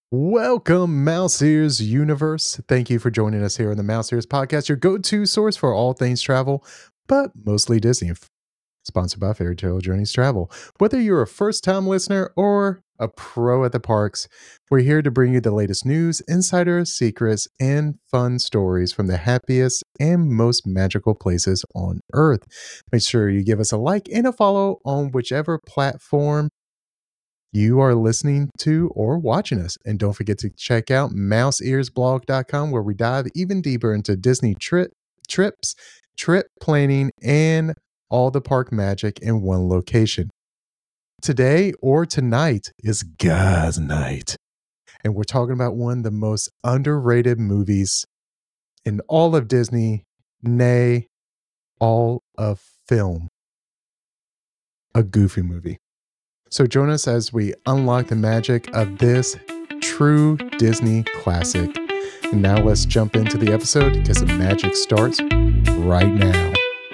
Welcome, Mouse Ears Universe. Thank you for joining us here on the Mouse Ears Podcast, your go-to source for all things travel, but mostly Disney. Sponsored by Fairy Tale Journeys Travel. Whether you're a first-time listener or a pro at the parks, we're here to bring you the latest news, insider secrets, and fun stories from the happiest and most magical places on Earth. Make sure you give us a like and a follow on whichever platform you are listening to or watching us. And don't forget to check out mouseearsblog.com, where we dive even deeper into Disney trips, trip planning, and all the park magic in one location. Today or tonight is Guys Night. And we're talking about one of the most underrated movies in all of Disney, nay, all of film. A Goofy movie. So join us as we unlock the magic of this true Disney classic. And now let's jump into the episode because the magic starts right now.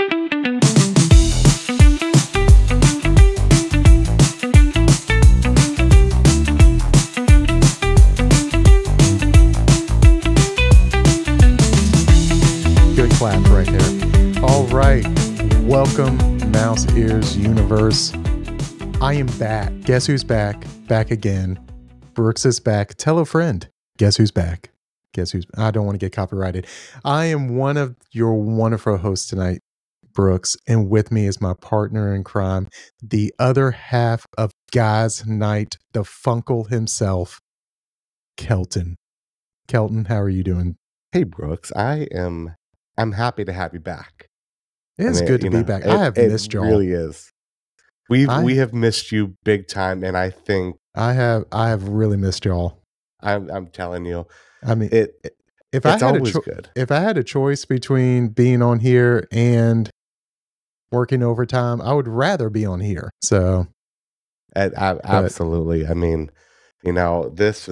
Good clap right there. All right. Welcome, Mouse Ears Universe. I am back. Guess who's back? Back again. Brooks is back. Tell a friend. Guess who's back? I don't want to get copyrighted. I am one of your wonderful hosts tonight, Brooks, and with me is my partner in crime, the other half of Guys Night, the Funkle himself, Kelton. Kelton, how are you doing? Hey, Brooks. I'm happy to have you back. It is good to be back. I have missed y'all. It really is. We have missed you big time, and I think I have really missed y'all. I'm telling you. I mean, it's always good. If I had a choice between being on here and working overtime, I would rather be on here. So, absolutely. I mean, this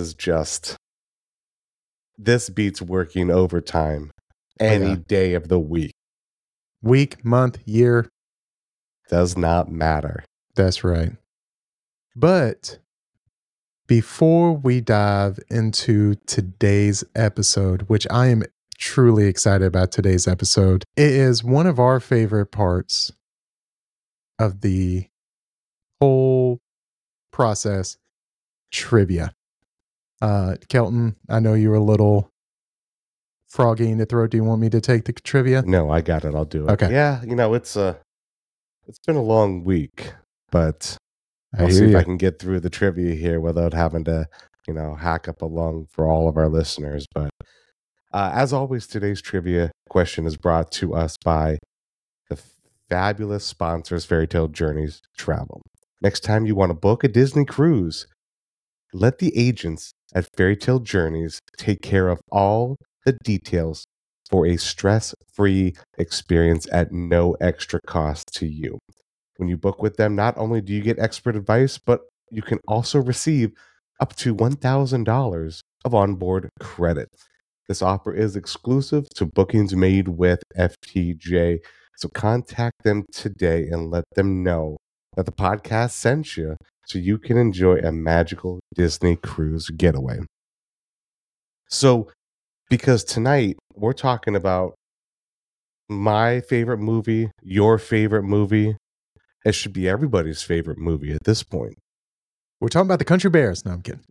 beats working overtime any day of the week. Week, month, year. Does not matter. That's right. But before we dive into today's episode, which I am truly excited about today's episode, it is one of our favorite parts of the whole process, trivia. Kelton, I know you were a little froggy in the throat. Do you want me to take the trivia? No, I got it. I'll do it. Okay. Yeah, it's been a long week, but I'll see if I can get through the trivia here without having to, hack up a lung for all of our listeners. But as always, today's trivia question is brought to us by the fabulous sponsors, Fairy Tale Journeys Travel. Next time you want to book a Disney cruise, let the agents at Fairy Tale Journeys take care of all the details for a stress-free experience at no extra cost to you. When you book with them, not only do you get expert advice, but you can also receive up to $1,000 of onboard credit. This offer is exclusive to bookings made with FTJ, so contact them today and let them know that the podcast sent you so you can enjoy a magical Disney cruise getaway. So, because tonight we're talking about my favorite movie, your favorite movie. It should be everybody's favorite movie at this point. We're talking about the Country Bears. No, I'm kidding.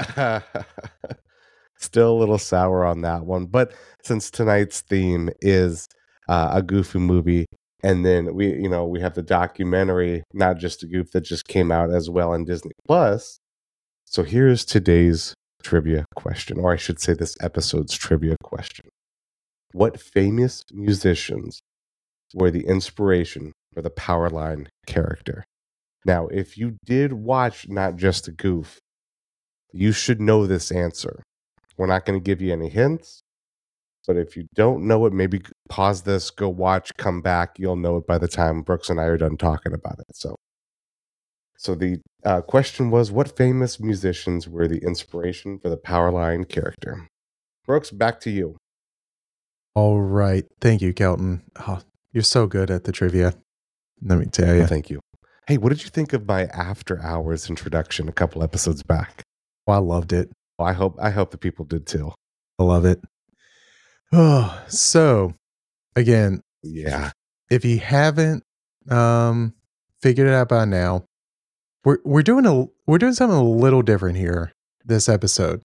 Still a little sour on that one. But since tonight's theme is a Goofy movie, and then we have the documentary, Not Just a Goof, that just came out as well on Disney Plus. So here's today's trivia question, or I should say this episode's trivia question. What famous musicians were the inspiration for the Powerline character? Now, if you did watch Not Just a Goof, you should know this answer. We're not going to give you any hints, but if you don't know it, maybe pause this, go watch, come back. You'll know it by the time Brooks and I are done talking about it. So the question was, what famous musicians were the inspiration for the Powerline character? Brooks, back to you. All right. Thank you, Kelton. Oh, you're so good at the trivia. Let me tell you. Well, thank you. Hey, what did you think of my After Hours introduction a couple episodes back? Oh, I loved it. I hope the people did too. I love it. Oh, so again, Yeah. if you haven't figured it out by now, we're doing something a little different here this episode.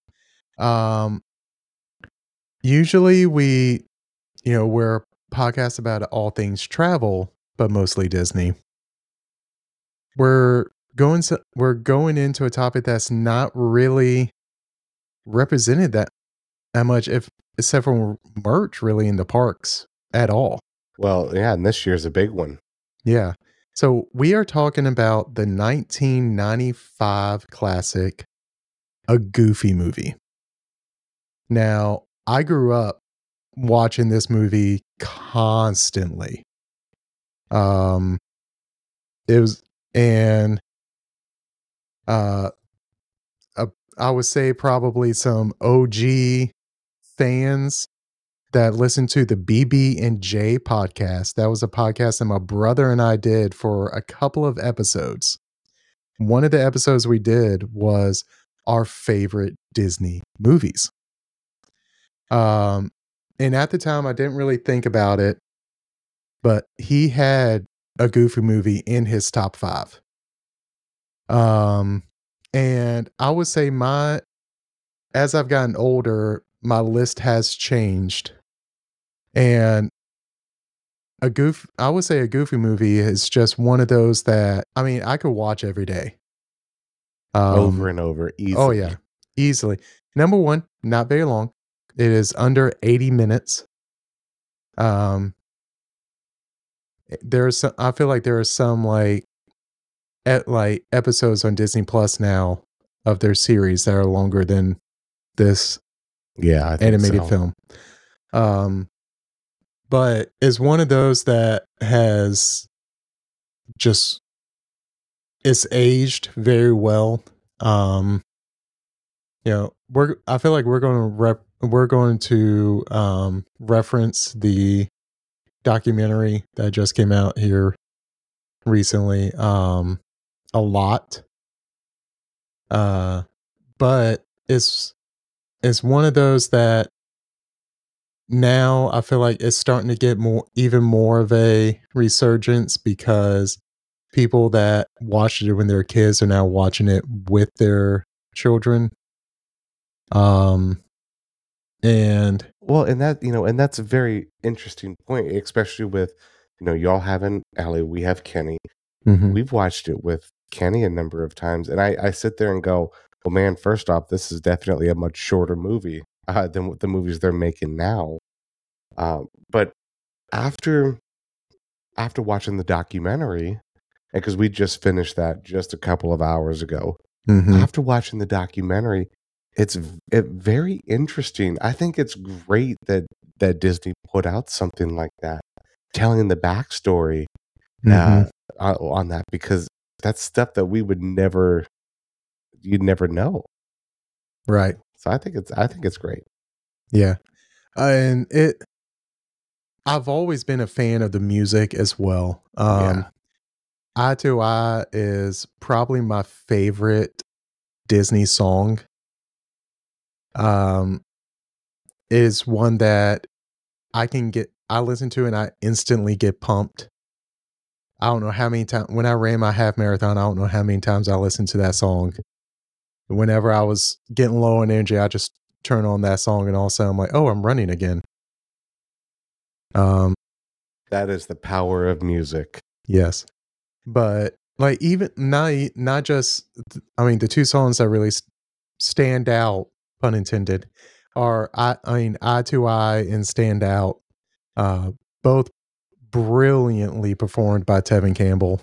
Usually we're a podcast about all things travel, but mostly Disney. We're going into a topic that's not really represented that much, if except for merch, really, in the parks at all. Well, yeah, and this year's a big one. Yeah. So we are talking about the 1995 classic, A Goofy Movie. Now, I grew up watching this movie constantly. It was, and uh, I would say probably some OG fans that listened to the BB and J podcast. That was a podcast that my brother and I did for a couple of episodes. One of the episodes we did was our favorite Disney movies. And at the time I didn't really think about it, but he had a Goofy movie in his top 5. And I would say as I've gotten older, my list has changed. And I would say a Goofy movie is just one of those that, I mean, I could watch every day. Over and over, easily. Oh yeah, easily. Number one, not very long. It is under 80 minutes. I feel like there are some like episodes on Disney Plus now of their series that are longer than this animated film. But it's one of those that has just, it's aged very well. I feel like we're going to reference the documentary that just came out here recently a lot. But it's one of those that now I feel like it's starting to get even more of a resurgence, because people that watched it when they were kids are now watching it with their children. And that's a very interesting point, especially with, y'all having Allie, we have Kenny. Mm-hmm. We've watched it with Kenny a number of times, and I sit there and go, well, man, first off, this is definitely a much shorter movie than what the movies they're making now. But after watching the documentary, and because we just finished that just a couple of hours ago, after watching the documentary, it's very interesting. I think it's great that Disney put out something like that, telling the backstory on that, because that's stuff that you'd never know. Right. So I think it's great. Yeah. And I've always been a fan of the music as well. Eye to Eye is probably my favorite Disney song. It is one that I listen to and I instantly get pumped. I don't know how many times, when I ran my half marathon, I don't know how many times I listened to that song. Whenever I was getting low on energy, I just turn on that song and all of a sudden I'm like, oh, I'm running again. That is the power of music. Yes. But like, even not just, I mean, the two songs that really stand out, pun intended, are Eye to Eye and Stand Out, both brilliantly performed by Tevin Campbell.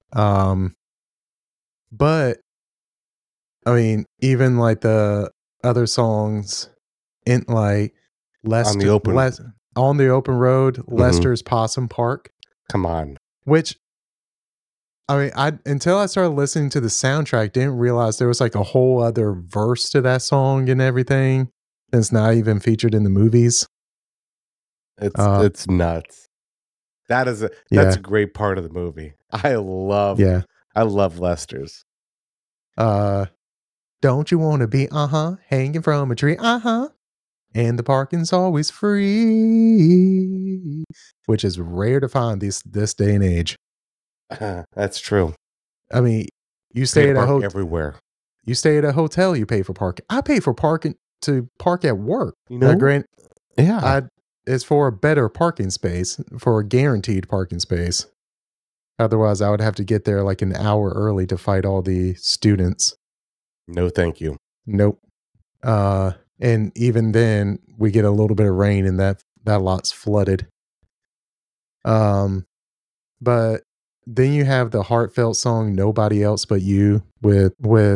But I mean, even like the other songs in like on the open road, Lester's Possum Park. Come on. Which, I mean, until I started listening to the soundtrack, didn't realize there was like a whole other verse to that song and everything that's not even featured in the movies. It's nuts. That's a great part of the movie. I love Lester's. Don't you want to be, hanging from a tree, and the parking's always free, which is rare to find this day and age. That's true. I mean, you Pay stay to at a park hotel. everywhere. You stay at a hotel, you pay for parking. I pay for parking to park at work. You Now, know? Yeah. it's for a better parking space, for a guaranteed parking space. Otherwise, I would have to get there like an hour early to fight all the students. No, thank you. Nope. And even then, we get a little bit of rain, and that lot's flooded. But then you have the heartfelt song "Nobody Else But You" with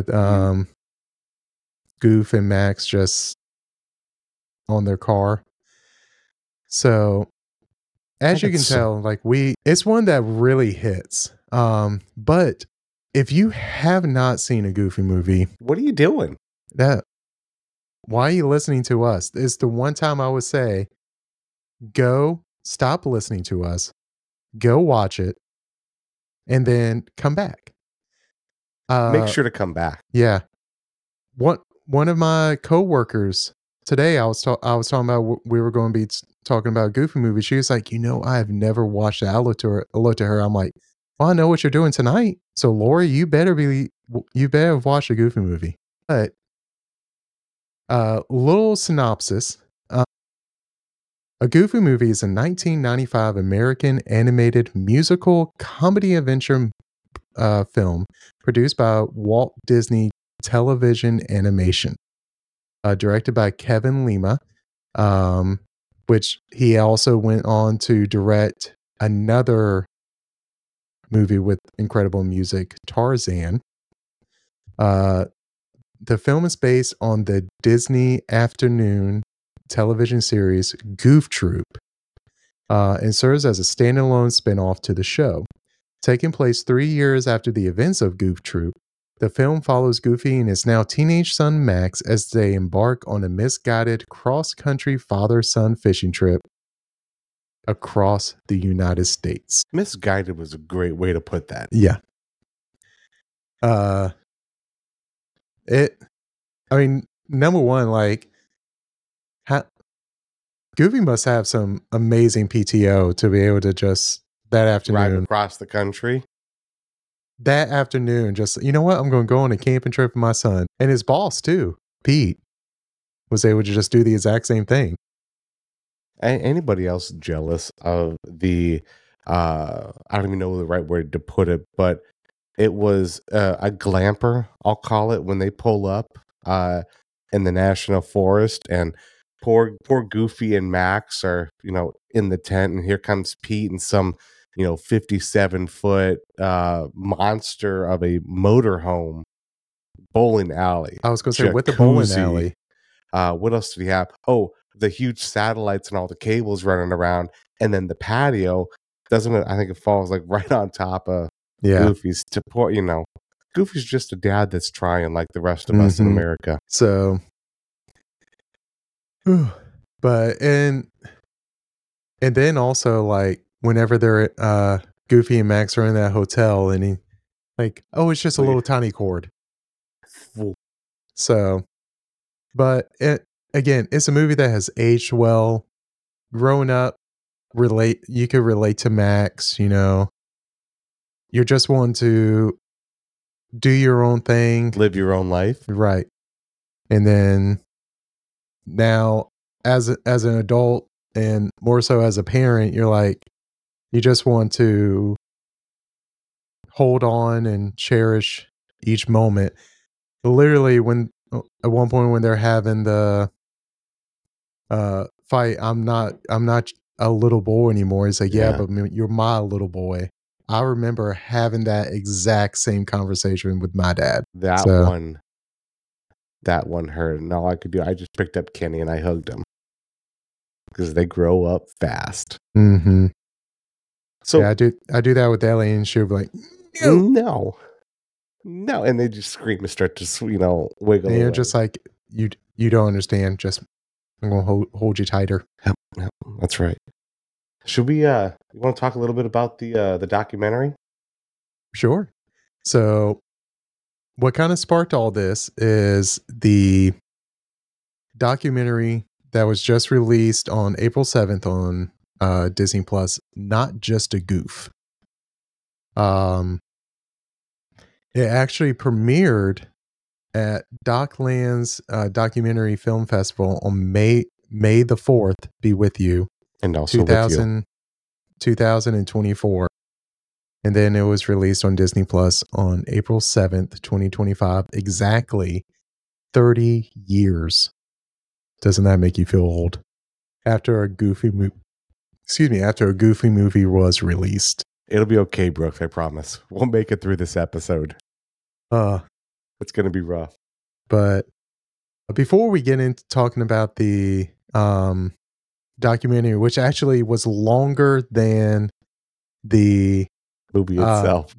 Goof and Max just on their car. So, as you can tell, like it's one that really hits. But if you have not seen a Goofy movie, what are you doing? Why are you listening to us? It's the one time I would say, stop listening to us, go watch it, and then come back. Make sure to come back. Yeah. One of my coworkers today, I was talking about, we were going to be talking about a Goofy movie. She was like, I have never watched it. I looked at her. I'm like, well, I know what you're doing tonight. So Lori, you better have watched a Goofy movie. But little synopsis. A Goofy movie is a 1995 American animated musical comedy adventure film produced by Walt Disney Television Animation, directed by Kevin Lima, which he also went on to direct another movie with incredible music, Tarzan. The film is based on the Disney afternoon television series Goof Troop, and serves as a standalone spinoff to the show. Taking place 3 years after the events of Goof Troop, the film follows Goofy and his now teenage son Max as they embark on a misguided cross-country father-son fishing trip across the United States. Misguided was a great way to put that. Yeah. Number one, like, Goofy must have some amazing PTO to be able to just that afternoon ride across the country. That afternoon, just, you know what? I'm going to go on a camping trip with my son. And his boss, too, Pete, was able to just do the exact same thing. Anybody else jealous of the, I don't even know the right word to put it, but it was a glamper, I'll call it, when they pull up in the National Forest, and poor Goofy and Max are, in the tent, and here comes Pete and some 57-foot monster of a motorhome bowling alley. I was going to say, with the bowling alley. What else did he have? Oh, the huge satellites and all the cables running around, and then the patio doesn't it? I think it falls like right on top of Goofy's. Goofy's just a dad that's trying, like the rest of us in America. So, but and then also, like, whenever they're Goofy and Max are in that hotel, and he like, oh, it's just a little tiny cord. So, but again, it's a movie that has aged well. Growing up, you could relate to Max. You're just wanting to do your own thing, live your own life, right? And then now, as an adult, and more so as a parent, you're like, you just want to hold on and cherish each moment. Literally, at one point when they're having the fight, I'm not a little boy anymore. He's like, yeah, but you're my little boy. I remember having that exact same conversation with my dad. That one hurt. And all I could do, I just picked up Kenny and I hugged him, because they grow up fast. Mm-hmm. So yeah, I do that with Ellie, and she'll be like, no, and they just scream and start to wiggle. And you're just like, you don't understand. Just, I'm gonna hold you tighter. Yep, that's right. Should we? You want to talk a little bit about the documentary? Sure. So, what kind of sparked all this is the documentary that was just released on April 7th on Disney Plus, Not Just a Goof. It actually premiered at Docklands Documentary Film Festival on May the 4th, be with you, and also 2024. And then it was released on Disney Plus on April 7th, 2025. Exactly 30 years. Doesn't that make you feel old? After a goofy movie, after a goofy movie was released. It'll be okay, Brooks, I promise. We'll make it through this episode. It's going to be rough. But before we get into talking about the documentary, which actually was longer than the movie itself.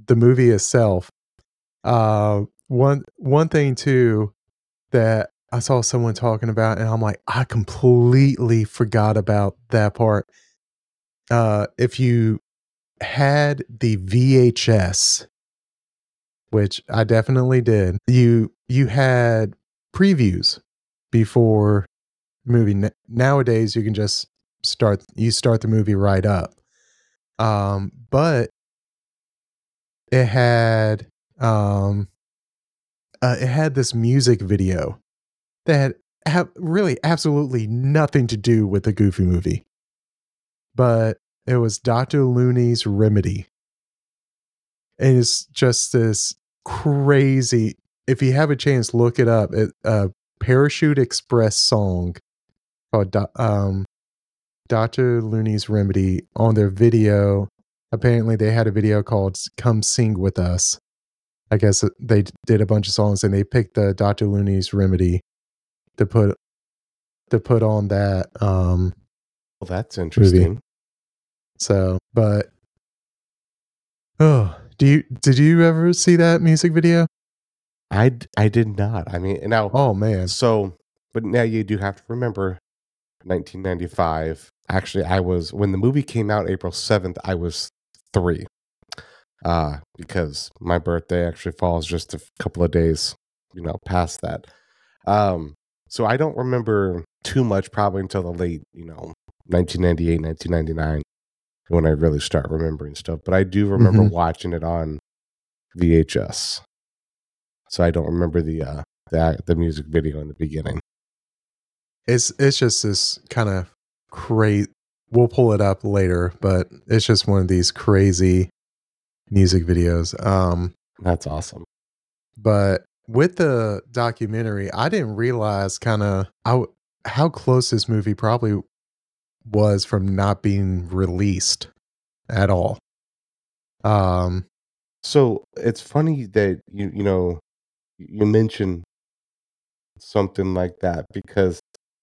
One thing too that I saw someone talking about, and I'm like, I completely forgot about that part. If you had the VHS, which I definitely did, you had previews before the movie. Nowadays, you can just start the movie right up. But it had this music video that had really absolutely nothing to do with the Goofy movie, but it was Dr. Looney's Remedy. And it's just this crazy, if you have a chance, look it up. A Parachute Express song called Dr. Looney's Remedy on their video. Apparently they had a video called Come Sing With Us. I guess they did a bunch of songs and they picked the Dr. Looney's Remedy to put on that well, that's interesting. Movie. So, but did you ever see that music video? I did not. I mean, now, oh man. So, but now you do have to remember 1995. Actually, when the movie came out April 7th, I was 3. Because my birthday actually falls just a couple of days, past that. So I don't remember too much probably until the late, 1998, 1999 when I really start remembering stuff. But I do remember watching it on VHS. So I don't remember the music video in the beginning. It's just this kind of crazy. We'll pull it up later, but it's just one of these crazy music videos. That's awesome. But with the documentary, I didn't realize how close this movie probably was from not being released at all. So it's funny that you mentioned something like that because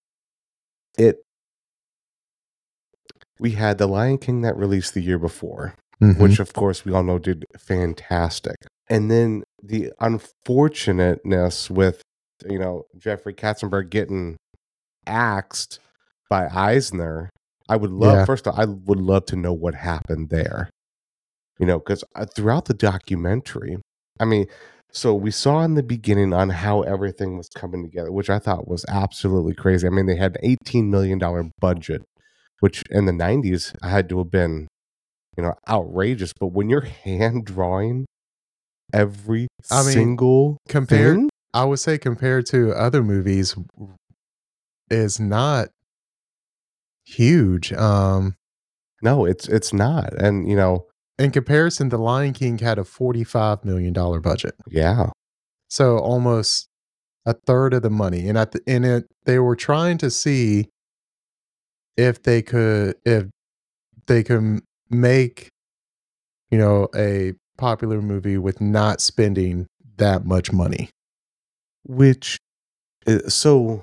we had The Lion King that released the year before, which of course we all know did fantastic. And then the unfortunateness with, Jeffrey Katzenberg getting axed by Eisner. I would love, first of all, I would love to know what happened there. Because throughout the documentary, I mean, so we saw in the beginning on how everything was coming together, which I thought was absolutely crazy. I mean, they had an $18 million budget, which in the 90s had to have been, outrageous. But when you're hand drawing every single thing, I would say compared to other movies, is not huge. No, it's not. And, in comparison, The Lion King had a $45 million budget. Yeah. So almost a third of the money. And they were trying to see if they could make, a popular movie with not spending that much money. Which, so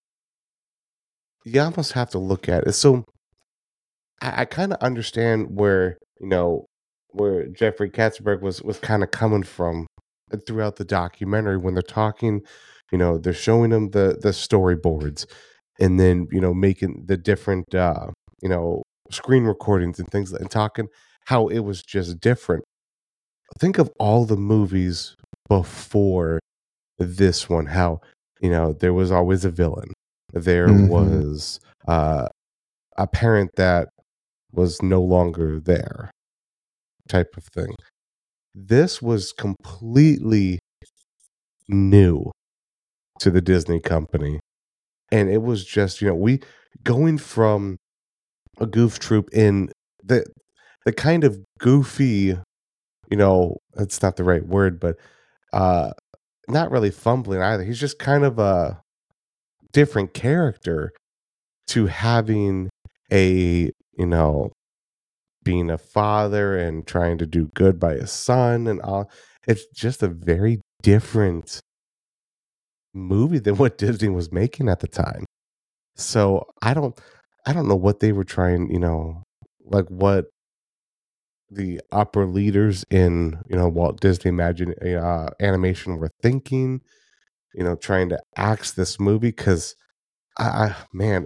you almost have to look at it. So I kind of understand where, where Jeffrey Katzenberg was kind of coming from throughout the documentary when they're talking, they're showing them the storyboards and then, making the different, screen recordings and things and talking how it was just different. Think of all the movies before this one, how, there was always a villain. There Mhm. was a parent that was no longer there, type of thing. This was completely new to the Disney company. And it was just, we going from a goof troop in the kind of goofy, it's not the right word, but not really fumbling either. He's just kind of a different character, to having a, being a father and trying to do good by his son and all. It's just a very different movie than what Disney was making at the time. So I don't know what they were trying, like what the upper leaders in, Walt Disney Animation were thinking, trying to axe this movie, because man,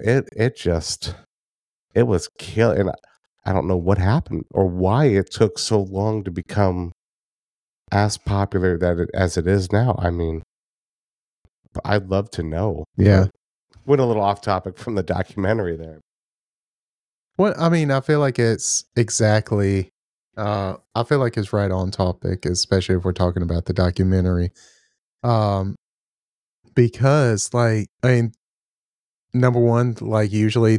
it was killing. And I don't know what happened or why it took so long to become as popular as it is now. I mean, I'd love to know. Yeah. Went a little off topic from the documentary there. Well, I mean, I feel like it's exactly. I feel like it's right on topic, especially if we're talking about the documentary. Um, because like, I mean, number one, like usually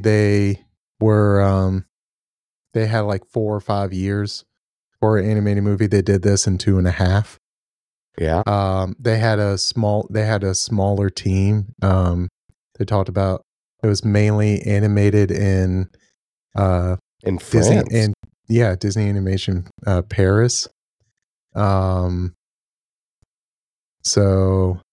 they had like 4 or 5 years for an animated movie. They did this in 2.5. Yeah. They had a smaller team. They talked about it was mainly animated in Disney France. and Disney Animation Paris. So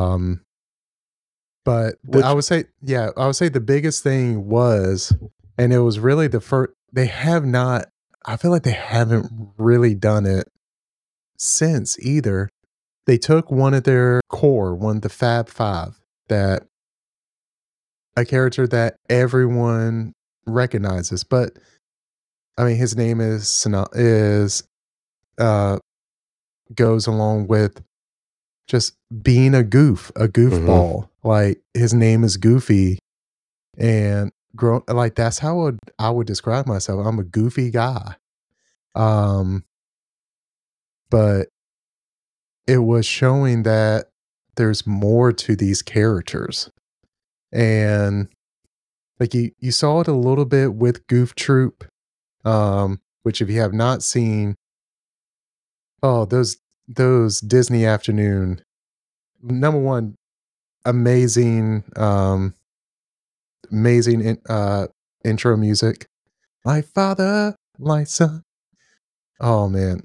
but I would say the biggest thing was, and it was really the first, I feel like they haven't really done it since either. They took one of the Fab Five, that a character that everyone recognizes, but I mean his name goes along with just being a goofball. Like his name is Goofy, and like that's how I would describe myself. I'm a goofy guy. But it was showing that there's more to these characters. And like you saw it a little bit with Goof Troop, which if you have not seen, those Disney Afternoon, number one, amazing, intro music. My father, my son. Oh man.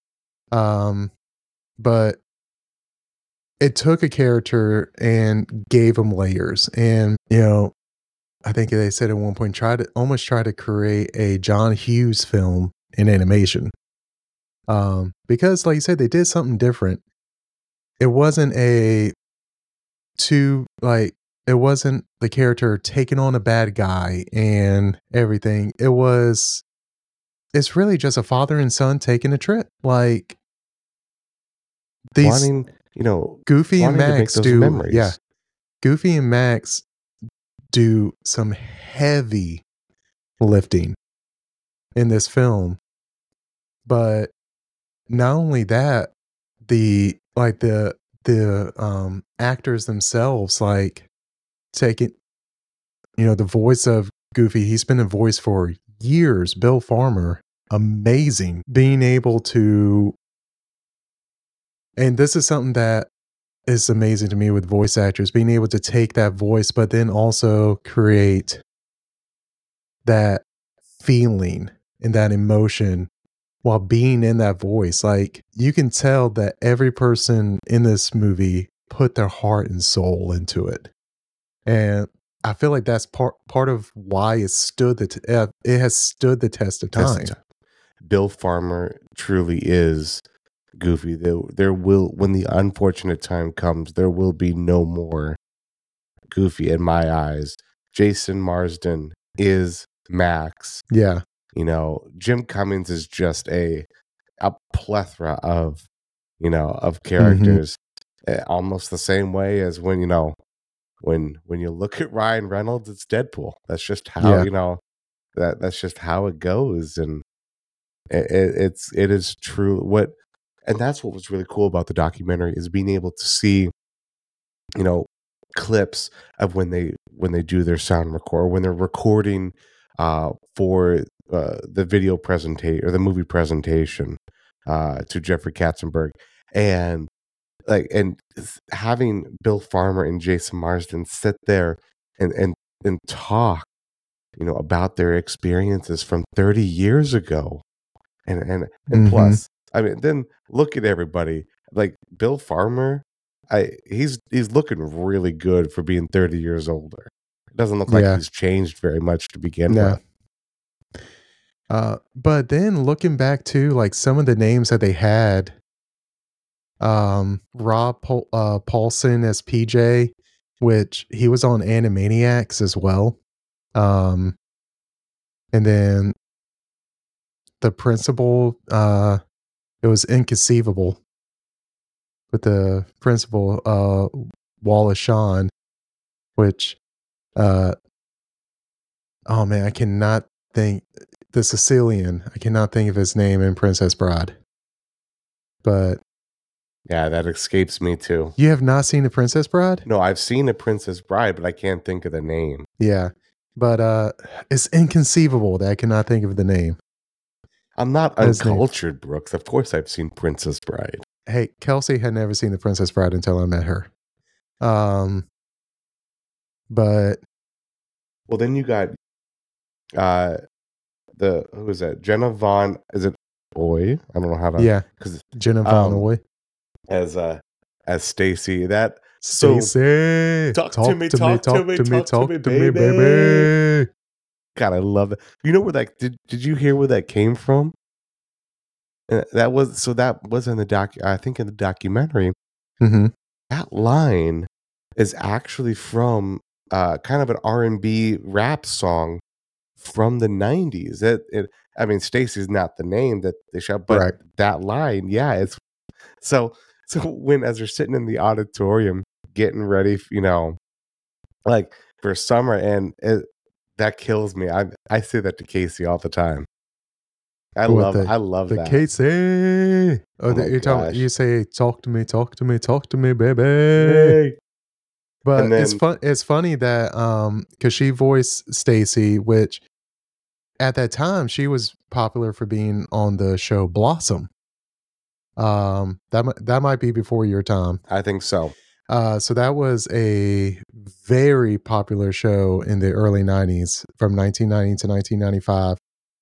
But it took a character and gave him layers. And, I think they said at one point, try to create a John Hughes film in animation. Because like you said, they did something different. It wasn't it wasn't the character taking on a bad guy and everything. It's really just a father and son taking a trip. Like these Goofy and Max to make those do, memories. Goofy and Max do some heavy lifting in this film. But not only that, the actors themselves, like taking, the voice of Goofy, he's been a voice for years, Bill Farmer, amazing, being able to, and this is something that is amazing to me with voice actors, being able to take that voice, but then also create that feeling and that emotion while being in that voice. Like you can tell that every person in this movie put their heart and soul into it. And I feel like that's part of why it has stood the test of time. Bill Farmer truly is Goofy. There will, when the unfortunate time comes, there will be no more Goofy in my eyes. Jason Marsden is Max. Yeah. Jim Cummings is just a plethora of of Mm-hmm. characters, almost the same way as when when you look at Ryan Reynolds, it's Deadpool. That's just how Yeah. that's just how it goes, and it is true. And that's what was really cool about the documentary, is being able to see, clips of when they do their sound record, when they're recording for the video presentation or the movie presentation to Jeffrey Katzenberg, and having Bill Farmer and Jason Marsden sit there and talk, about their experiences from 30 years ago, and Mm-hmm. plus, I mean, then look at everybody like Bill Farmer. He's looking really good for being 30 years older. It doesn't look like Yeah. he's changed very much to begin No. with. But then looking back to like some of the names that they had, Paulson as PJ, which he was on Animaniacs as well. And then the principal, it was Inconceivable with the principal, Wallace Shawn, which, oh man, I cannot think, the Sicilian, I cannot think of his name in Princess Bride. But yeah, that escapes me too. You have not seen The Princess Bride? No, I've seen A Princess Bride, but I can't think of the name. Yeah. But it's inconceivable that I cannot think of the name. I'm not uncultured, Brooks. Of course I've seen Princess Bride. Hey, Kelsey had never seen The Princess Bride until I met her. But well, then you got who is that? Jenna Von, is it Oy? I don't know how to. Yeah, because Jenna Von Oy as Stacy. That Stacy, talk to me, baby. God, I love it. You know where that did you hear where that came from? That was in the I think in the documentary. Mm-hmm. That line is actually from kind of an R&B rap song from the 90s. I mean, Stacy's not the name that they shout, but that line, yeah, it's so when, as they're sitting in the auditorium getting ready, like for summer, and that kills me. I say that to Casey all the time. I love the that. Casey. You say, talk to me, baby. Hey. But it's funny that because she voiced Stacy, which at that time she was popular for being on the show Blossom. That might be before your time. I think so. So that was a very popular show in the early 90s, from 1990 to 1995.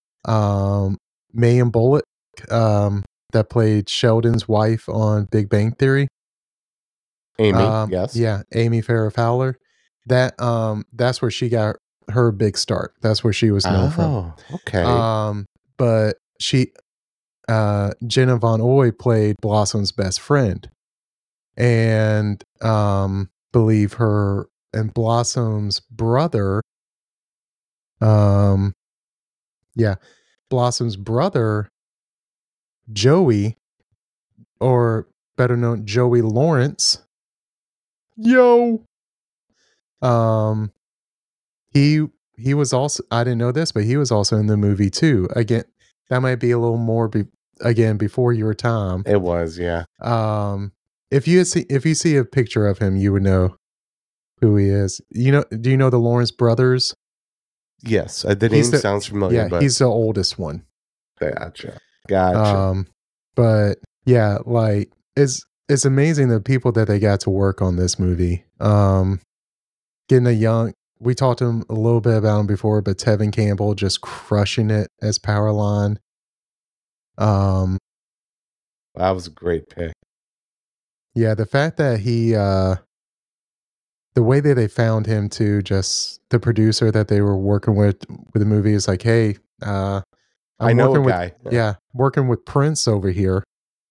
Mayim Bullock, that played Sheldon's wife on Big Bang Theory. Amy, yes. Yeah, Amy Farrah Fowler. That's where she got her big start. That's where she was known from. Okay. But Jenna Von Oy played Blossom's best friend. And believe her and Blossom's brother, Blossom's brother, Joey, or better known Joey Lawrence. Yo. He was also, I didn't know this, but he was also in the movie too. Again, that might be a little more before your time. It was, yeah. If you see a picture of him, you would know who he is. Do you know the Lawrence brothers? Yes, the name sounds familiar. Yeah, he's the oldest one. Gotcha. But yeah, like it's amazing the people that they got to work on this movie. We talked to him a little bit about him before, but Tevin Campbell just crushing it as Powerline. That was a great pick. Yeah, the fact that he, the way that they found him too, just the producer that they were working with the movie is like, hey, I know a guy. Working with Prince over here.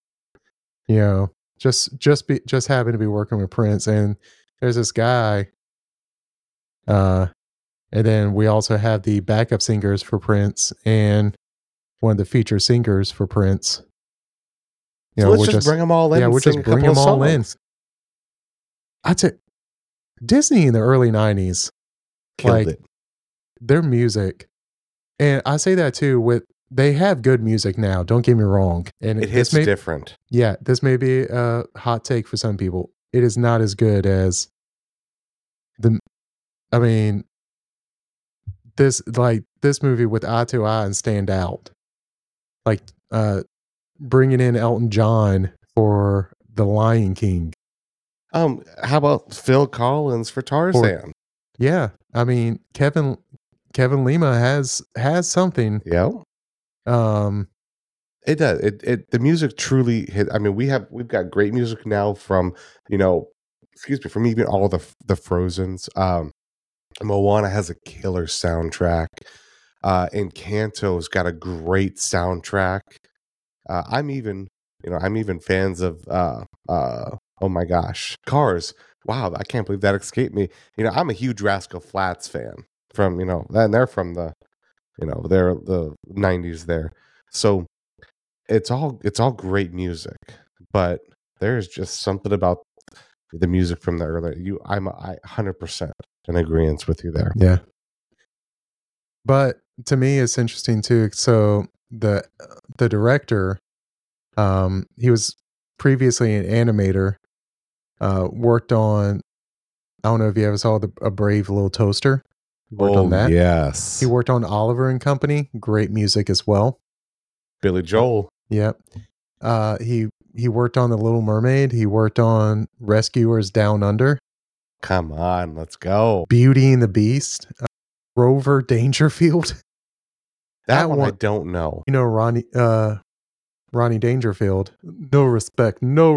Just happen to be working with Prince, and there's this guy. And then we also have the backup singers for Prince and one of the feature singers for Prince. So let's just bring them all in. Yeah, and we'll sing just bring them all in. I'd say Disney in the early 90s killed it. Their music, and I say that too, they have good music now, don't get me wrong. And it hits different. Yeah, this may be a hot take for some people. It is not as good as this movie with Eye to Eye and Stand Out. Bringing in Elton John for The Lion King. How about Phil Collins for Tarzan? Yeah, I mean Kevin Lima has something. Yeah. It does. The music truly hit. I mean, we've got great music now from from even all the Frozens. Moana has a killer soundtrack. Encanto's got a great soundtrack. I'm even fans of oh my gosh, Cars. Wow, I can't believe that escaped me. I'm a huge Rascal Flatts fan from and they're from the they're the 90s there. So it's all great music, but there's just something about the music from the earlier. I 100% in agreement with you there. Yeah. But to me, it's interesting too. So the director, he was previously an animator. Worked on. I don't know if you ever saw A Brave Little Toaster. Worked on that. Yes. He worked on Oliver and Company. Great music as well. Billy Joel. Yep. He worked on The Little Mermaid. He worked on Rescuers Down Under. Come on, let's go. Beauty and the Beast. Grover Dangerfield. That one I don't know. Ronnie Dangerfield. No respect.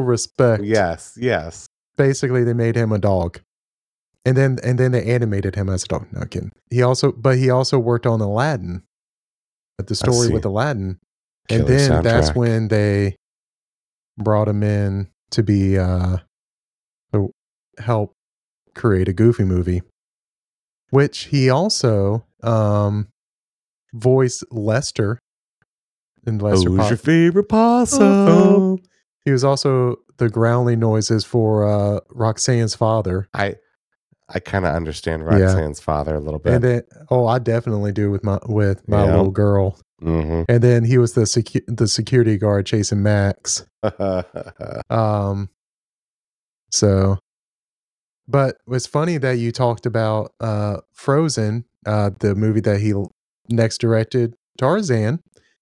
Yes. Basically, they made him a dog, and then they animated him as a dog. No kidding. He also worked on Aladdin, the story with Aladdin, Killer and then soundtrack. That's when they brought him in to be to help create a Goofy movie, which he also voiced Lester in Lester. Who's your favorite possum? He was also the growling noises for Roxanne's father. I kind of understand Roxanne's father a little bit. And then, I definitely do with my little girl. Mm-hmm. And then he was the security guard chasing Max. So, but it's funny that you talked about Frozen, the movie that he next directed, Tarzan.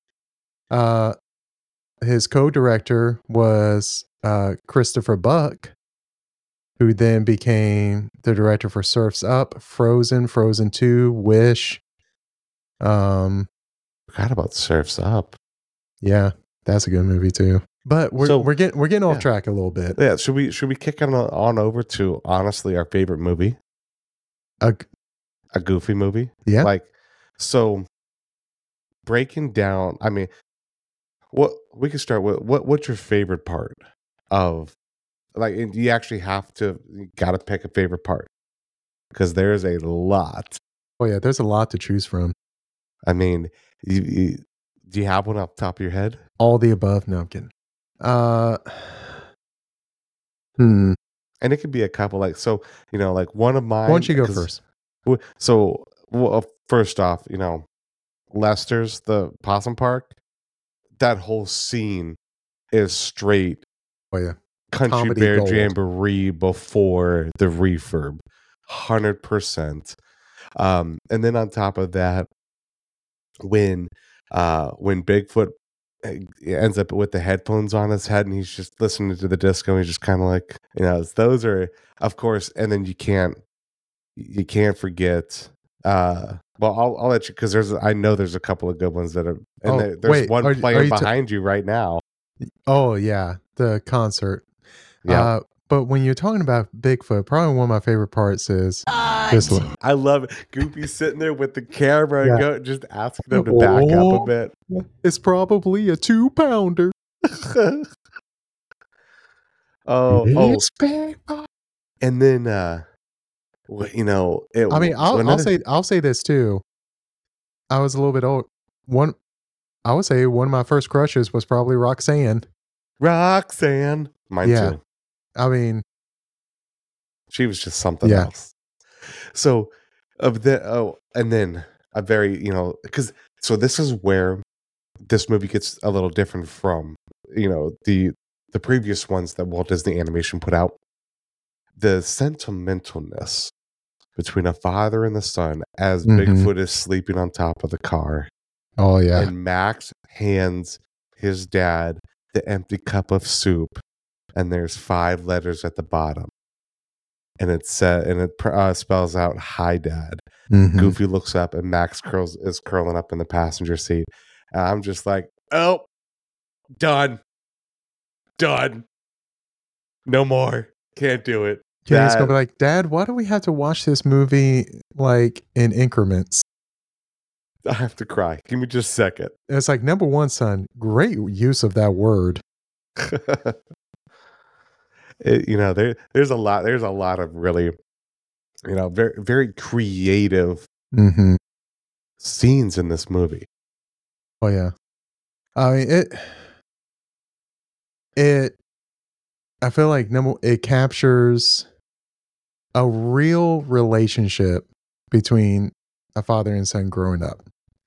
His co-director was Christopher Buck, who then became the director for Surf's Up, Frozen, Frozen 2, Wish. Forgot about Surf's Up. Yeah, that's a good movie too. But we're getting off track a little bit. Yeah, should we kick on over to honestly our favorite movie? A Goofy movie? Yeah. So breaking down, I mean, what we can start with what's your favorite part of you actually gotta pick a favorite part because there's a lot. Oh yeah, there's a lot to choose from. I mean, do you have one off the top of your head? All the above. No, I'm kidding. And it could be a couple. One of mine. Why don't you go first? So, first off, Lester's the Possum Park. That whole scene is straight. Oh yeah, Country Comedy Bear gold. Jamboree before the refurb, 100%. And then on top of that, when Bigfoot ends up with the headphones on his head and he's just listening to the disco, and he's just kind of like, those are, of course. And then you can't forget. Well, I'll let you, because I know there's a couple of good ones that are, and there's one playing behind you right now. Oh yeah, the concert. Yeah. But when you're talking about Bigfoot, probably one of my favorite parts is this one. I love it. Goofy's sitting there with the camera, just asking them to back up a bit. It's probably a 2-pounder. And then I'll say this too. I was a little bit old. I would say one of my first crushes was probably Roxanne. Roxanne. Mine too. I mean, she was just something else. So, and then a very, because so this is where this movie gets a little different from, the previous ones that Walt Disney Animation put out. The sentimentalness between a father and the son as Bigfoot is sleeping on top of the car. Oh yeah. And Max hands his dad the empty cup of soup, and there's 5 letters at the bottom. And it spells out "Hi, Dad." Goofy looks up, and Max is curling up in the passenger seat. And I'm just like, oh, done, no more, can't do it. Kenny's gonna be like, Dad, why do we have to watch this movie like in increments? I have to cry. Give me just a second. It's like, number one, son, great use of that word. There's a lot of really, very, very creative scenes in this movie. Oh yeah. I mean, I feel like it captures a real relationship between a father and son growing up.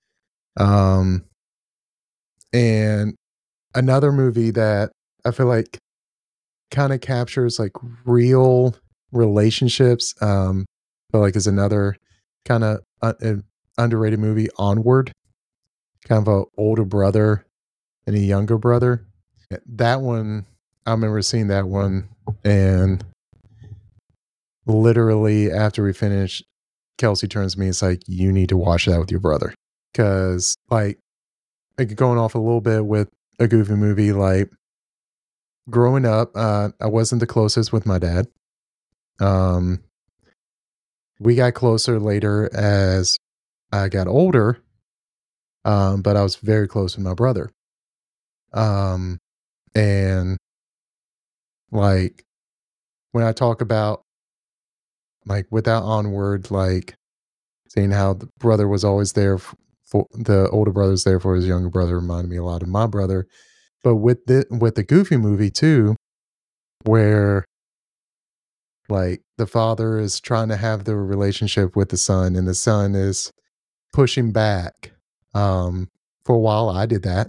And another movie that I feel like kind of captures like real relationships, but like is another kind of underrated movie, Onward. Kind of a older brother and a younger brother. That one, I remember seeing that one, and literally after we finished, Kelsey turns to me, it's like, you need to watch that with your brother. Because like going off a little bit with a Goofy movie, like growing up, I wasn't the closest with my dad. We got closer later as I got older, but I was very close with my brother. And like when I talk about like without Onward, like seeing how the brother was always there for the older brother's there for his younger brother reminded me a lot of my brother. But with the Goofy movie too, where like the father is trying to have the relationship with the son, and the son is pushing back. For a while, I did that.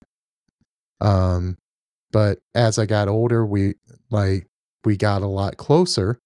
But as I got older, we got a lot closer.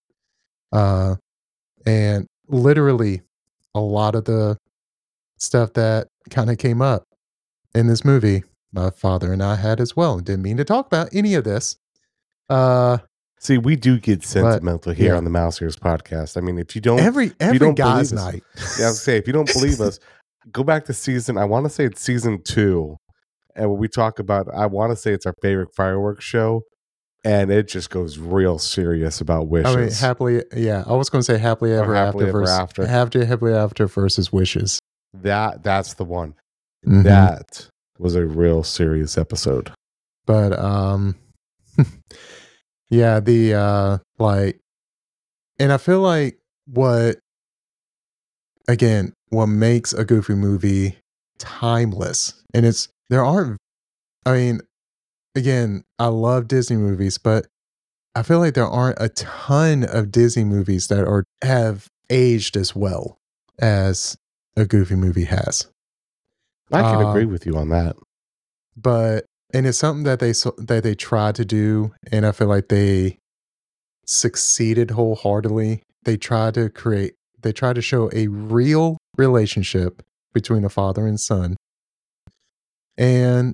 And literally, a lot of the stuff that kind of came up in this movie, my father and I had as well. Didn't mean to talk about any of this. See, we do get sentimental here on the Mouse Ears podcast. I mean, if you don't, every guy's night. I was say, if you don't believe us, go back to I want to say it's season 2, and when we talk about, I want to say it's our favorite fireworks show, and it just goes real serious about wishes. I mean, happily, I was going to say happily ever after happily after versus wishes. That's the one. That was a real serious episode. But yeah, the and I feel like what makes a Goofy movie timeless, and I love Disney movies, but I feel like there aren't a ton of Disney movies that have aged as well as a Goofy movie has. I can agree with you on that. And it's something that they tried to do, and I feel like they succeeded wholeheartedly. They tried to show a real relationship between a father and son. And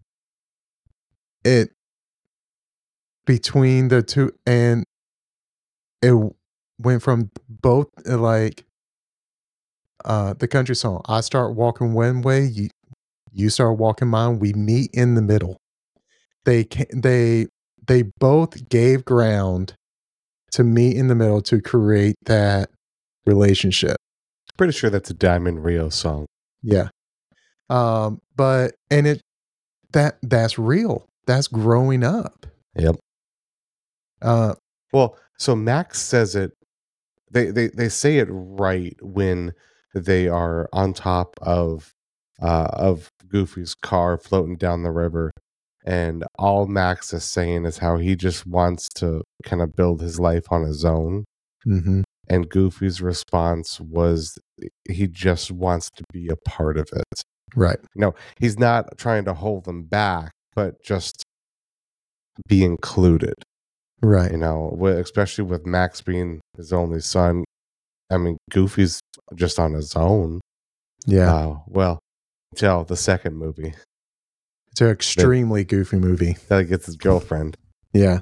between the two, and it went from both the country song, I start walking one way, you start walking mine, we meet in the middle. They both gave ground to meet in the middle to create that relationship. Pretty sure that's a Diamond Rio song. Yeah. But that's real. That's growing up. Yep. Well, so Max says it. They say it right when they are on top of Goofy's car floating down the river, and all Max is saying is how he just wants to kind of build his life on his own. Mm-hmm. And Goofy's response was he just wants to be a part of it. Right. He's not trying to hold them back, but just be included. Right. Especially with Max being his only son. I mean, Goofy's just on his own. Yeah. Until the second movie. It's an extremely goofy movie. That he gets his girlfriend. Yeah.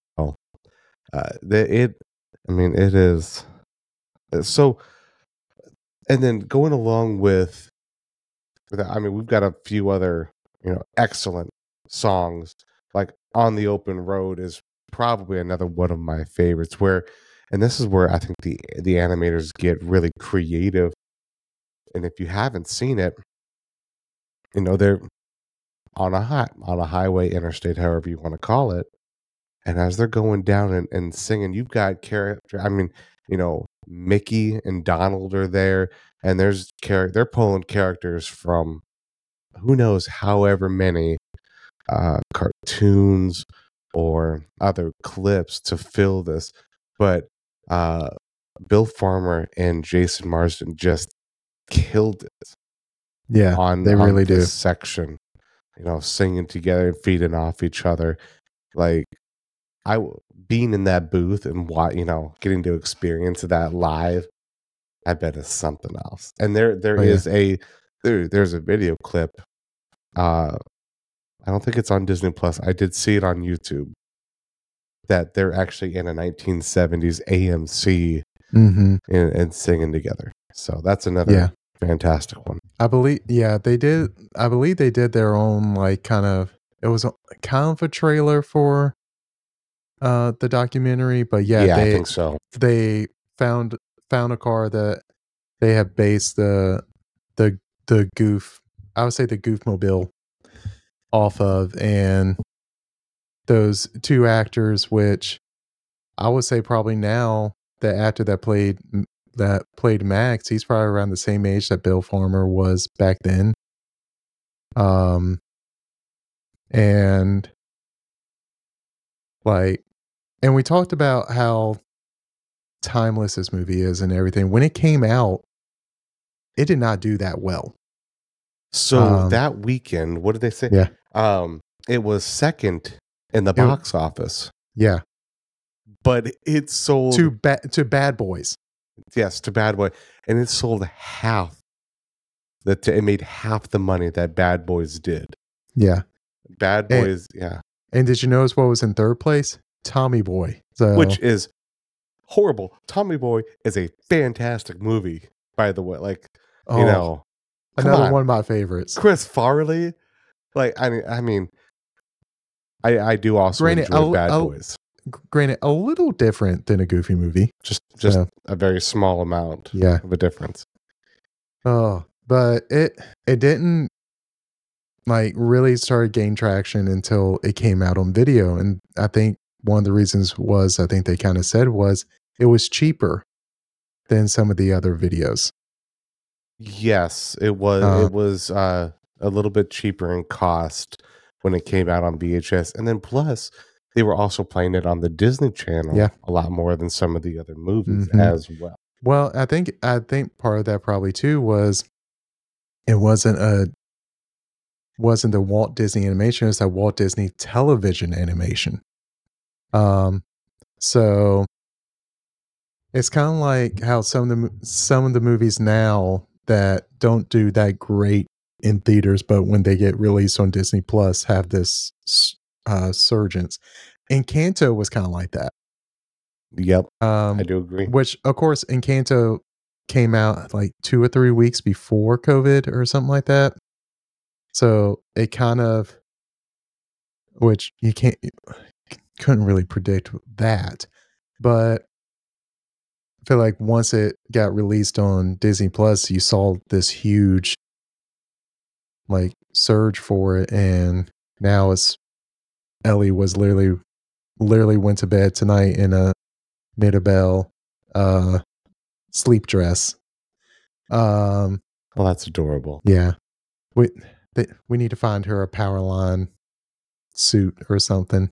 It is. So, and then going along with that, I mean, we've got a few other, excellent songs. Like On the Open Road is probably another one of my favorites and this is where I think the animators get really creative. And if you haven't seen it, they're on a highway, interstate, however you want to call it. And as they're going down and singing, you've got character. I mean, Mickey and Donald are there, and they're pulling characters from who knows however many cartoons or other clips to fill this. But Bill Farmer and Jason Marsden just killed it. Yeah, they really do. Section, singing together and feeding off each other. Like being in that booth and getting to experience that live, I bet is something else. And there's a video clip. I don't think it's on Disney Plus. I did see it on YouTube that they're actually in a 1970s AMC and singing together. So that's another fantastic one. I believe they did. I believe they did their own it was kind of a trailer for the documentary, but I think so. They found a car that they have based the Goof, I would say the Goof Mobile off of, and those two actors, which I would say probably now the actor that played Max, he's probably around the same age that Bill Farmer was back then. And we talked about how timeless this movie is and everything. When it came out, it did not do that well. So that weekend, what did they say? Yeah. It was second in the box office. Yeah. But it sold to Bad Boys. Yes, to Bad Boy. And it sold half. It made half the money that Bad Boys did. Yeah. Bad Boys, yeah. And did you notice what was in third place? Tommy Boy. Which is horrible. Tommy Boy is a fantastic movie, by the way. Another one of my favorites. Chris Farley. I mean, I do also enjoy Bad Boys. Granted, a little different than a Goofy movie. Just a very small amount of a difference. Oh, but it didn't really start gain traction until it came out on video. And I think one of the reasons was, I think they kind of said was, it was cheaper than some of the other videos. Yes, it was. It was a little bit cheaper in cost when it came out on VHS. And then plus, they were also playing it on the Disney Channel a lot more than some of the other movies as well. Well, I think part of that probably too was it wasn't the Walt Disney Animation, it's that Walt Disney Television Animation. So it's kind of like how some of the movies now that don't do that great in theaters, but when they get released on Disney Plus, have this surgence. Encanto was kind of like that. Yep, I do agree. Which, of course, Encanto came out 2 or 3 weeks before COVID or something like that. So it kind of, which couldn't really predict that, but I feel like once it got released on Disney Plus, you saw this huge surge for it, and now Ellie was literally went to bed tonight in a Mirabelle sleep dress. Well, that's adorable. Yeah, we need to find her a Powerline suit or something.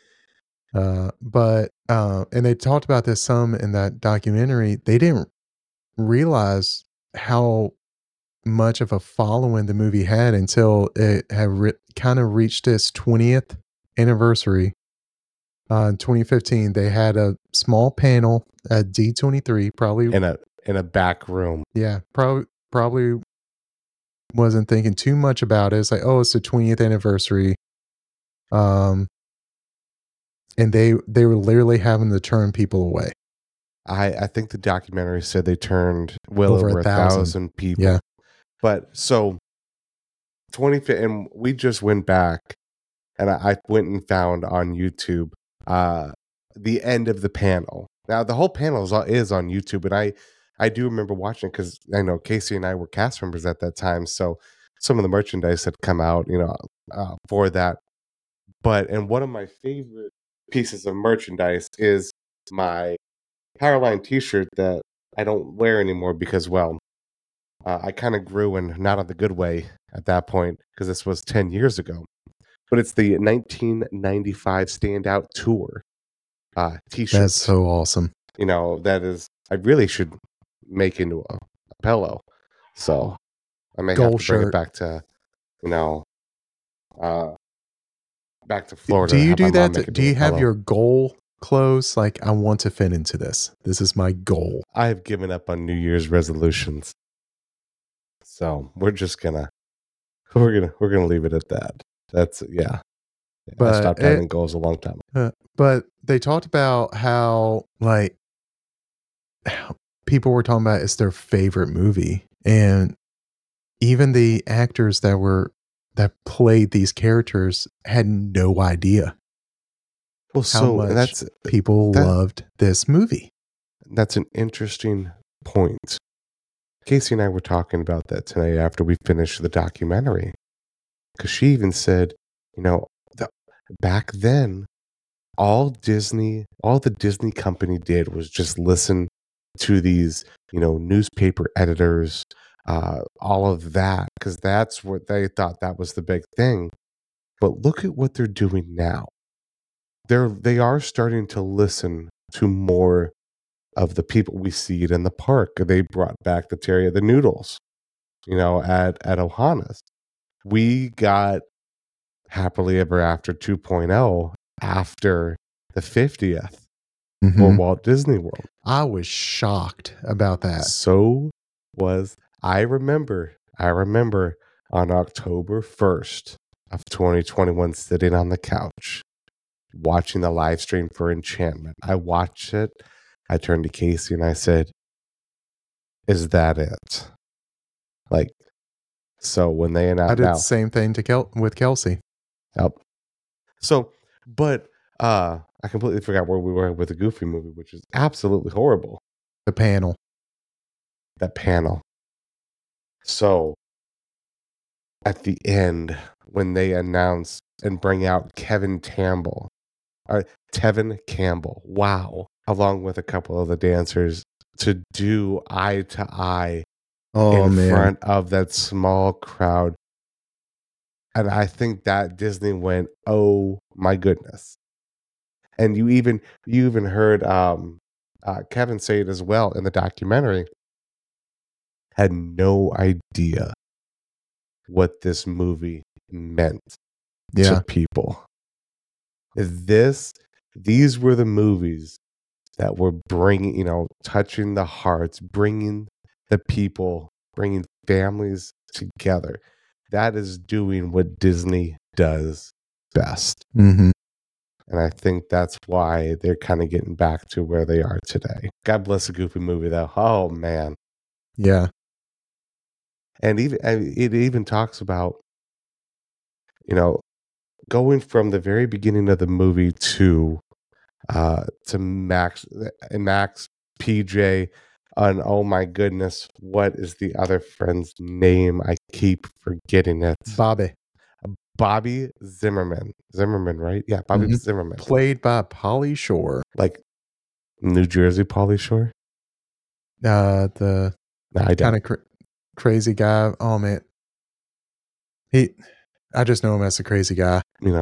But and they talked about this some in that documentary. They didn't realize how much of a following the movie had until it had kind of reached its 20th anniversary. In 2015, they had a small panel at D23, probably in a back room. Yeah, probably wasn't thinking too much about it. It's like, oh, it's the 20th anniversary. And they were literally having to turn people away. I think the documentary said they turned well Over over 1,000 people. Yeah. But so 20, and we just went back and I went and found on YouTube the end of the panel. Now the whole panel is on YouTube, and I do remember watching because I know Casey and I were cast members at that time, so some of the merchandise had come out, for that. And one of my favorite pieces of merchandise is my Powerline T-shirt that I don't wear anymore because, well, I kind of grew, and not in the good way at that point, because this was 10 years ago. But it's the 1995 Standout Tour T-shirt. That's so awesome. That is, I really should make into a pillow. So I may have to bring it back to, back to Florida. Do you do that? Do you have your goal clothes? Like, I want to fit into this. This is my goal. I have given up on New Year's resolutions. So we're gonna leave it at that. That's But I stopped having goals a long time ago. But they talked about how people were talking about it's their favorite movie, and even the actors that played these characters had no idea. Well, how much people loved this movie. That's an interesting point. Casey and I were talking about that tonight after we finished the documentary, because she even said, back then, all the Disney company did was just listen to these, newspaper editors, all of that, because that's what they thought that was the big thing. But look at what they're doing now. They are starting to listen to more of the people. We see it in the park. They brought back the Terry the Noodles, at Ohana's. We got Happily Ever After 2.0 after the 50th for Walt Disney World. I was shocked about that. So was I remember on October 1st of 2021 sitting on the couch watching the live stream for Enchantment. I watched it. I turned to Casey and I said, "Is that it?" So when they announced, I did the same thing with Kelsey. Yep. So, but I completely forgot where we were with the Goofy movie, which is absolutely horrible. The panel. That panel. So, at the end, when they announce and bring out Tevin Campbell, wow, along with a couple of the dancers to do eye to eye front of that small crowd. And I think that Disney went, oh my goodness. And you even heard Kevin say it as well in the documentary. Had no idea what this movie meant to people. These were the movies that were bringing, touching the hearts, bringing the people, bringing families together. That is doing what Disney does best. Mm-hmm. And I think that's why they're kind of getting back to where they are today. God bless the Goofy movie, though. Oh, man. Yeah. And it even talks about, going from the very beginning of the movie to Max, PJ, and oh my goodness, what is the other friend's name? I keep forgetting it. Bobby Zimmerman. Zimmerman, right? Yeah, Bobby Zimmerman. Played by Pauly Shore. Like New Jersey Pauly Shore? The kind of crazy guy. Oh, man. I just know him as a crazy guy.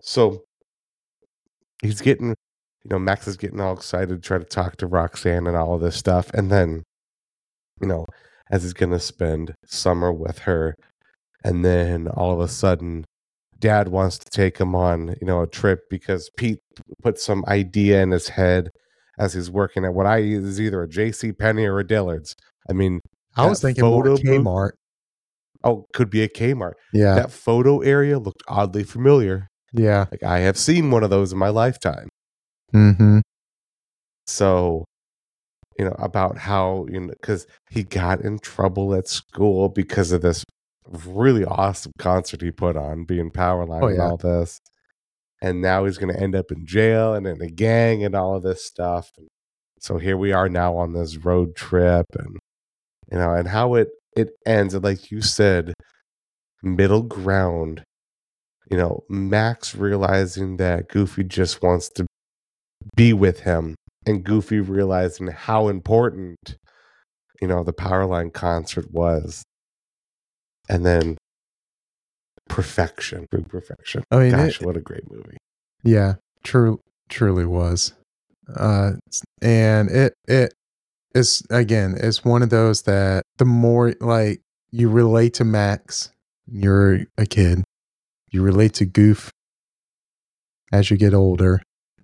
So he's getting, Max is getting all excited to try to talk to Roxanne and all of this stuff. And then, as he's going to spend summer with her. And then all of a sudden, Dad wants to take him on, a trip because Pete put some idea in his head as he's working at what is either a J.C. Penney or a Dillard's. I mean, I was thinking more Kmart. Could be a Kmart. Yeah. That photo area looked oddly familiar. Yeah. Like I have seen one of those in my lifetime. Mm-hmm. So, about how, because he got in trouble at school because of this really awesome concert he put on, being Powerline and all this. And now he's going to end up in jail and in a gang and all of this stuff. And so here we are now on this road trip, and and how it ends. And like you said, middle ground. Max realizing that Goofy just wants to be with him, and Goofy realizing how important the Powerline concert was, and then perfection. I mean, gosh, what a great movie. Yeah, truly was. And it is, again, it's one of those that the more like you relate to Max, you're a kid, you relate to Goof as you get older.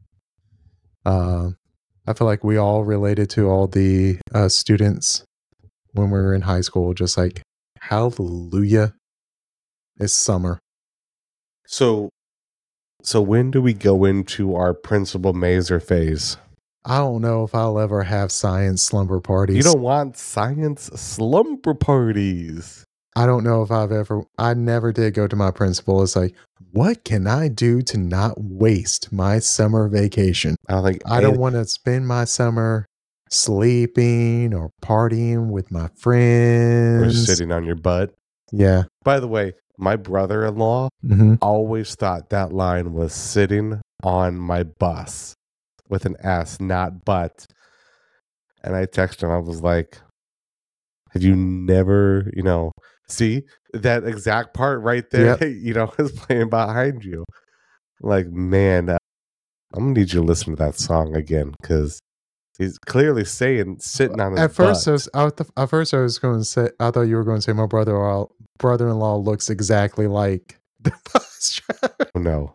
I feel like we all related to all the students when we were in high school, just like, hallelujah, it's summer. So when do we go into our Principal Mazer phase? I don't know if I'll ever have science slumber parties. You don't want science slumber parties. I don't know if I never did go to my principal. It's like, what can I do to not waste my summer vacation? I don't want to spend my summer sleeping or partying with my friends. Or sitting on your butt. Yeah. By the way, my brother-in-law always thought that line was sitting on my bus with an S, not butt. And I texted him, I was like, have you never, see that exact part right there, is playing behind you. Like, man, I'm going to need you to listen to that song again, because he's clearly saying sitting on his butt. At first I was going to say, I thought you were going to say my brother-in-law looks exactly like the bus driver. No.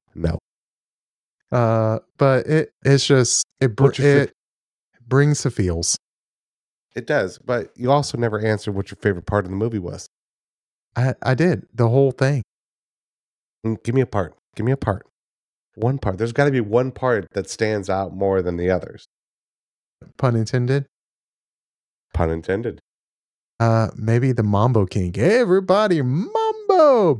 But it's just, it brings the feels. It does, but you also never answered what your favorite part of the movie was. I did, the whole thing. Give me a part. One part. There's got to be one part that stands out more than the others. Pun intended? Pun intended. Maybe the Mambo King. Everybody, Mambo!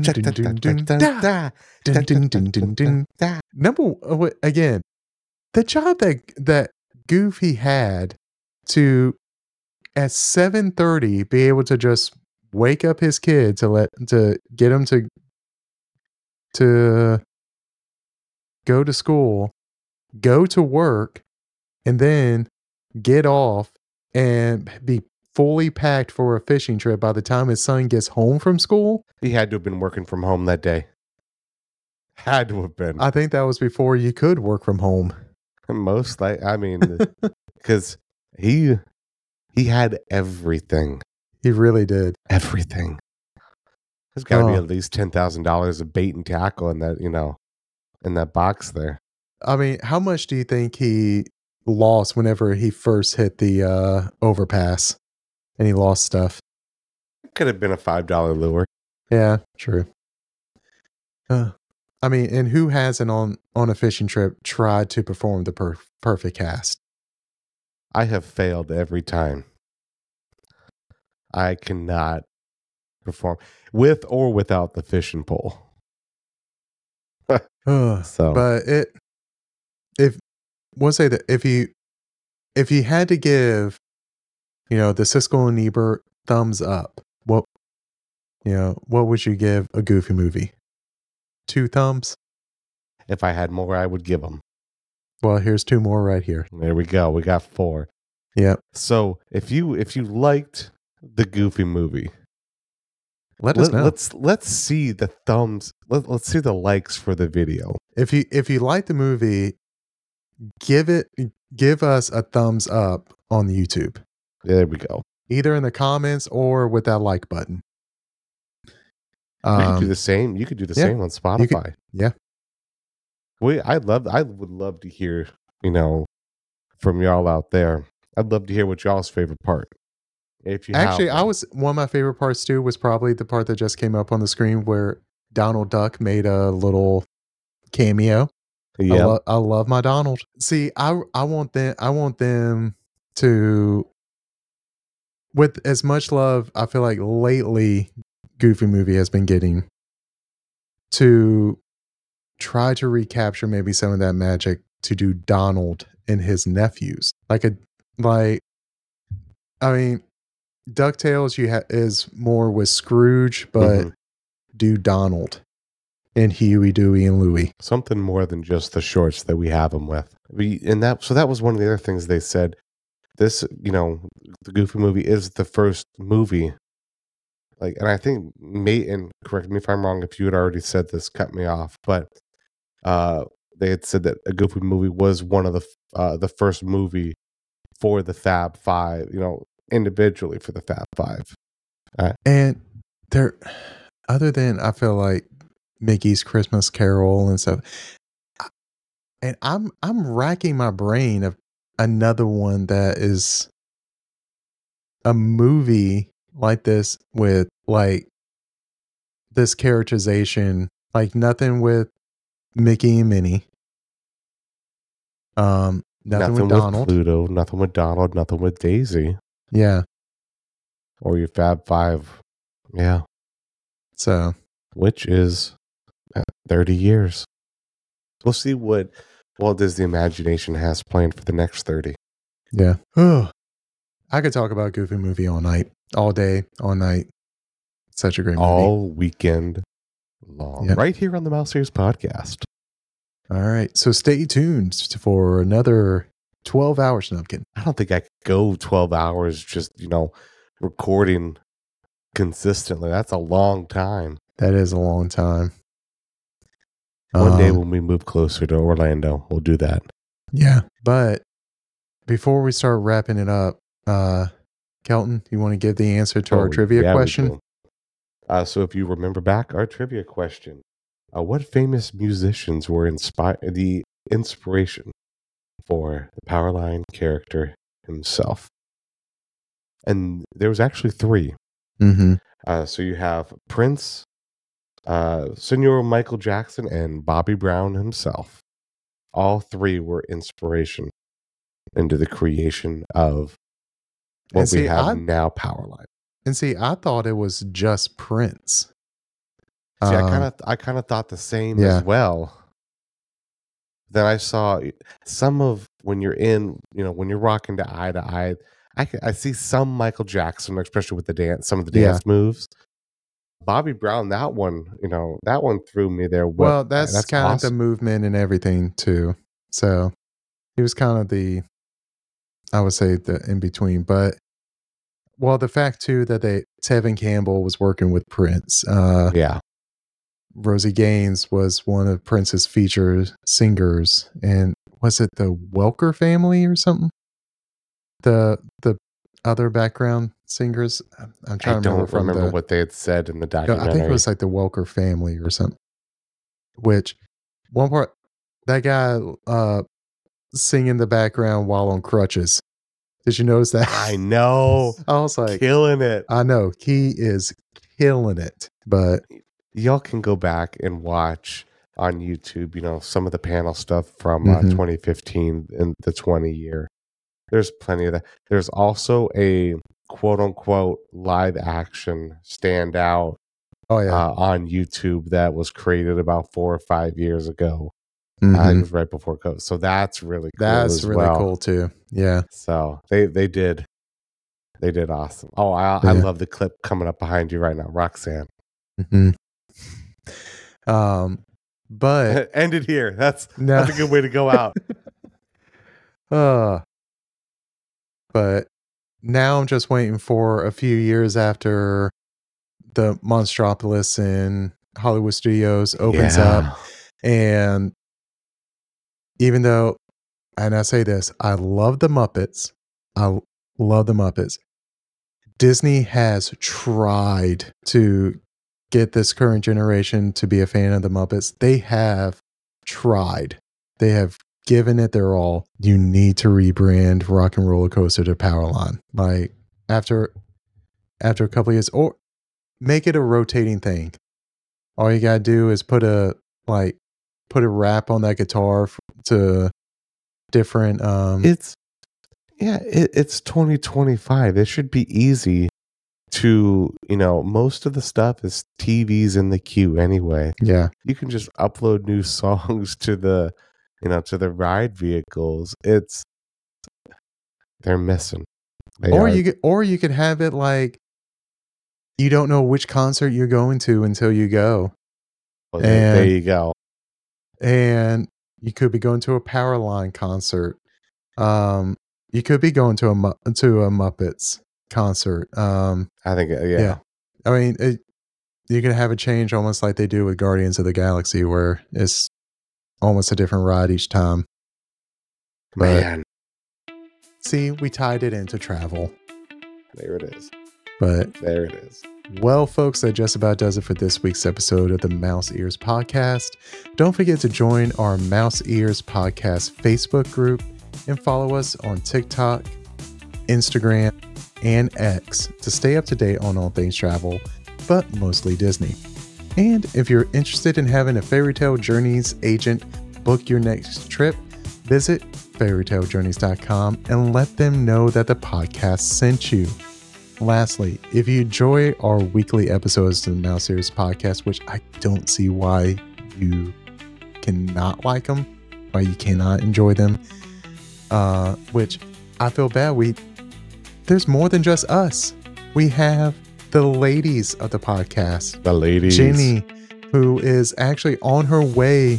Again, the job that Goofy had to, at 7:30, be able to just wake up his kid to get him to go to school, go to work, and then get off and be fully packed for a fishing trip by the time his son gets home from school. He had to have been working from home that day. Had to have been. I think that was before you could work from home. Most like, I mean, because he had everything. He really did. Everything. There's got to be at least $10,000 of bait and tackle in that, in that box there. I mean, how much do you think he lost whenever he first hit the overpass and he lost stuff? It could have been a $5 lure. Yeah, true. I mean, and who hasn't on a fishing trip tried to perform the perfect cast? I have failed every time. I cannot perform with or without the fishing pole. So, but if you had to give, the Siskel and Ebert thumbs up, what would you give a Goofy movie? 2 thumbs? If I had more, I would give them. Well, here's 2 more right here. There we go. We got 4. Yep. So if you liked the Goofy movie, let us know. Let's see the thumbs. Let's see the likes for the video. If you like the movie, give us a thumbs up on YouTube. There we go. Either in the comments or with that like button. You could do the same. You could do the same on Spotify. Yeah. I would love to hear, from y'all out there. I'd love to hear what y'all's favorite part. If you actually, one of my favorite parts too was probably the part that just came up on the screen where Donald Duck made a little cameo. Yeah, I love my Donald. See, I want them to, with as much love I feel like lately Goofy movie has been getting, to try to recapture maybe some of that magic to do Donald and his nephews. I mean, DuckTales is more with Scrooge, but do Donald and Huey, Dewey, and Louie. Something more than just the shorts that we have them with. So that was one of the other things they said. This, the Goofy movie is the first movie. And I think, and correct me if I'm wrong, if you had already said this, cut me off, but they had said that a Goofy movie was one of the first movie for the Fab Five, individually for the Fab Five. And there, other than I feel like Mickey's Christmas Carol and stuff, and I'm racking my brain of another one that is a movie like this with this characterization, nothing with Mickey and Minnie. Nothing with Donald. Pluto, nothing with Donald, nothing with Daisy. Yeah. Or your Fab Five. Yeah. So. Which is 30 years. We'll see what Walt Disney Imagination has planned for the next 30. Yeah. I could talk about Goofy movie all night, all day, all night. Such a great movie. All weekend long. Yep. Right here on the Mouse Ears podcast. All right. So stay tuned for another 12 hours. No, I'm kidding. I don't think I could go 12 hours just, recording consistently. That's a long time. That is a long time. One day when we move closer to Orlando, we'll do that. Yeah. But before we start wrapping it up, Kelton, you want to give the answer to our trivia question? So if you remember back, our trivia question, what famous musicians were the inspiration for the Powerline character himself? And there was actually 3. Mm-hmm. So you have Prince, Senor Michael Jackson, and Bobby Brown himself. All 3 were inspiration into the creation of what we have now, Powerline. And see, I thought it was just Prince. See, I kind of thought the same as well. Then I saw some of when you're when you're rocking to eye, I see some Michael Jackson, especially with some of the dance moves. Bobby Brown, that one threw me there. Well, that's kind of the movement and everything too. So he was kind of I would say the in between, but the fact too that Tevin Campbell was working with Prince. Rosie Gaines was one of Prince's featured singers, and was it the Welker family or something? The other background singers. I'm trying to remember. I don't remember what they had said in the documentary. I think it was the Welker family or something. Which one part that guy singing in the background while on crutches. Did you notice that? I know. I was like, killing it. I know he is killing it. But y'all can go back and watch on YouTube, some of the panel stuff from 2015 in the 20 year. There's plenty of that. There's also a quote unquote live action standout on YouTube that was created about 4 or 5 years ago. It was right before COVID. So that's really cool. That's really cool too. Yeah. So they did awesome. Oh, I love the clip coming up behind you right now, Roxanne. But end it here. That's a good way to go out. But now I'm just waiting for a few years after the Monstropolis in Hollywood Studios opens up. And even though, and I say this, I love the Muppets. I love the Muppets. Disney has tried to get this current generation to be a fan of the Muppets. They have tried. They have given it their all. You need to rebrand Rock and Roller Coaster to Powerline. Like after a couple of years, or make it a rotating thing. All you gotta do is put a wrap on that guitar to different. It's 2025. It should be easy to, most of the stuff is TVs in the queue anyway. Yeah. You can just upload new songs to the, to the ride vehicles. They're missing. You could have it like you don't know which concert you're going to until you go. Well, there you go. And you could be going to a Powerline concert. You could be going to a Muppets concert. I think, yeah. I mean, you can have a change almost like they do with Guardians of the Galaxy, where it's almost a different ride each time. Man. See, we tied it into travel. There it is. But there it is. Well, folks, that just about does it for this week's episode of the Mouse Ears Podcast. Don't forget to join our Mouse Ears Podcast Facebook group and follow us on TikTok, Instagram, and X to stay up to date on all things travel, but mostly Disney. And if you're interested in having a Fairy Tale Journeys agent book your next trip, visit fairytalejourneys.com and let them know that the podcast sent you. Lastly, if you enjoy our weekly episodes of the Mouse Ears Podcast, which I don't see why you cannot like them, why you cannot enjoy them, which I feel bad. There's more than just us. We have the ladies of the podcast. The ladies. Jenny, who is actually on her way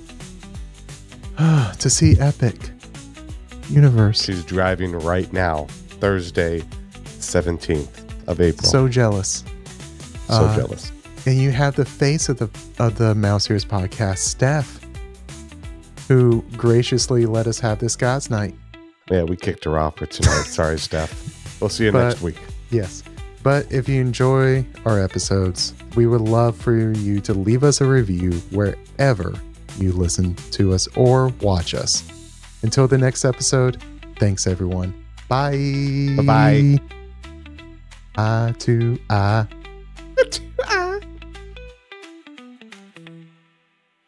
to see Epic Universe. She's driving right now, Thursday, 17th of April. So jealous. Jealous. And you have the face of the Mouse Ears Podcast, Steph, who graciously let us have this God's night. Yeah, we kicked her off for tonight. Sorry, Steph. We'll see you next week. Yes. But if you enjoy our episodes, we would love for you to leave us a review wherever you listen to us or watch us. Until the next episode, thanks everyone. Bye. Bye-bye. Eye to eye.